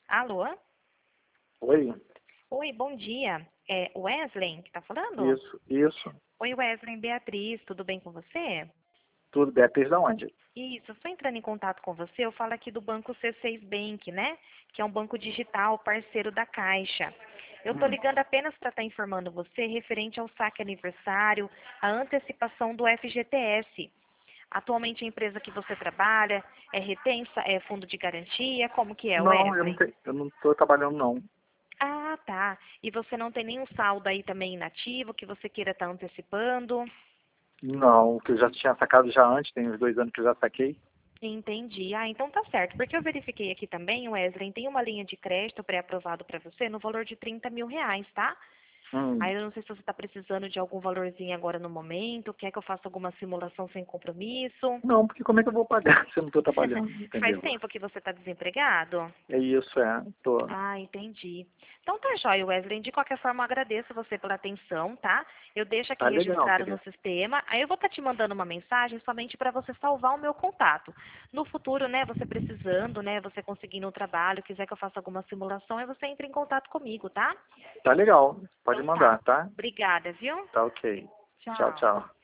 Alô? Oi, Oi, bom dia. É Wesley que tá falando? isso. Oi, Wesley, Beatriz, tudo bem com você? Tudo, Beatriz, da onde? Isso, eu estou entrando em contato com você, eu falo aqui do Banco C6 Bank, né? Que é um banco digital parceiro da Caixa. Eu estou Hum. ligando apenas para estar informando você referente ao saque aniversário, a antecipação do FGTS. Atualmente a empresa que você trabalha é fundo de garantia, como que é, Não, Wesley? eu não estou trabalhando, não. Ah, tá. E você não tem nenhum saldo aí também inativo que você queira estar antecipando? Não, que eu já tinha sacado já antes, tem uns 2 anos que eu já saquei. Entendi. Ah, então tá certo. Porque eu verifiquei aqui também, Wesley, tem uma linha de crédito pré-aprovado para você no valor de R$ 30.000, tá? Hum. Aí eu não sei se você está precisando de algum valorzinho agora no momento, quer que eu faça alguma simulação sem compromisso? Não, porque como é que eu vou pagar se eu não estou trabalhando, Faz entendeu? tempo que você está desempregado? É isso, tô. Ah, entendi. Então tá jóia, Wesley. De qualquer forma, eu agradeço você pela atenção, tá? Eu deixo aqui Tá legal, registrado no querida. sistema. Aí eu vou estar te mandando uma mensagem somente para você salvar o meu contato. No futuro, né, você precisando, né, você conseguindo um trabalho, quiser que eu faça alguma simulação, aí você entra em contato comigo, tá? Tá legal, pode Então tá. mandar, tá? Obrigada, viu? Tá ok. Tchau, Tchau. tchau.